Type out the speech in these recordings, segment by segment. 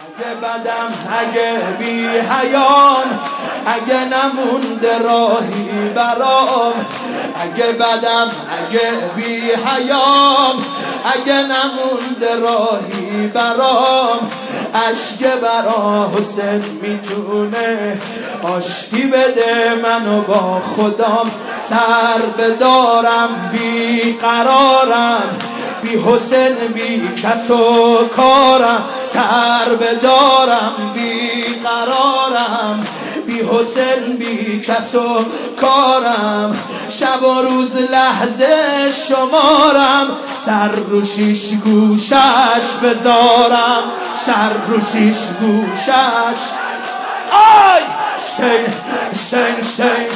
اگه بدم اگه بی حیام، اگه نمونده راهی برام، اگه بدم اگه بی حیام، اگه نمونده راهی برام، اشک برا حسین میتونه آشتی بده منو با خودم. سر بدارم بی قرارم، بی حسین بی کس و کارم. سر بدارم بی قرارم، بی حسین بی کس و کارم. شب و روز لحظه شمارم، سر رو شیش گوشش بذارم، سر رو شیش گوشش. آی حسین حسین حسین.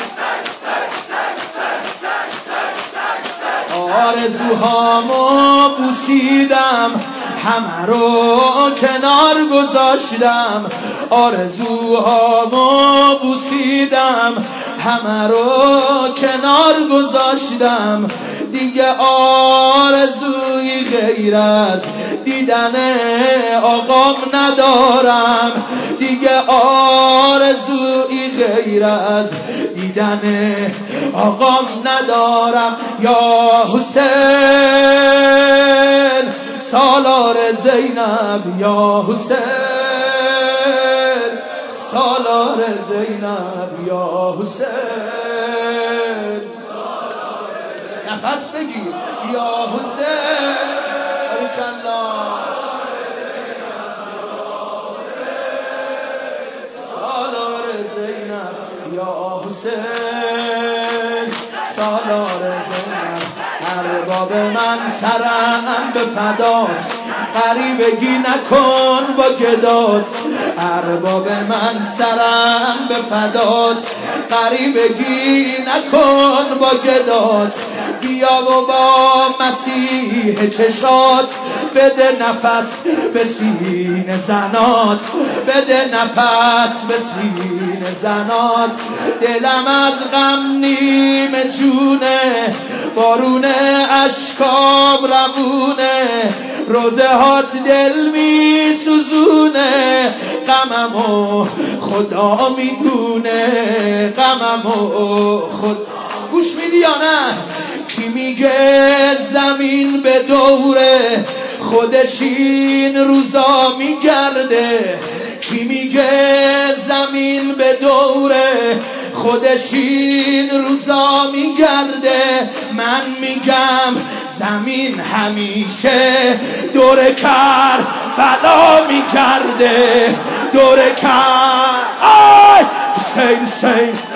آرزوهامو بوسیدم، همه رو کنار گذاشتم. آرزوهامو بوسیدم، همه رو کنار گذاشتم. دیگه آرزوی غیر از دیدن آقام ندارم، دیگه آرزوی غیر از دیدن آقام ندارم. یا حسین سالار زینب، یا حسین سالار زینب، یا حسین. نفس بگیر. یا حسین بارکالله. سالار زینب، یا حسین سالار زینب. ارباب من سرم به فدات، غریبگی نکن با گدات. ارباب من سرم به فدات، غریبگی نکن با گدات. بیا و با مسیح چشات، بده نفس به سینه زنات، بده نفس به سینه زنات. دلم از غم نیمه جونه، بارون اشکام روونه. روزه هات دل می سوزونه، غممو خدا میدونه، غممو خدا. گوش میدی یا نه؟ کی میگه زمین به دوره، خودش این روزا میگرده. کی میگه زمین به دوره، خودش این روزا میگرده. من میگم زمین همیشه دور کربلا میگرده، دور کربلا. آی حسین حسین.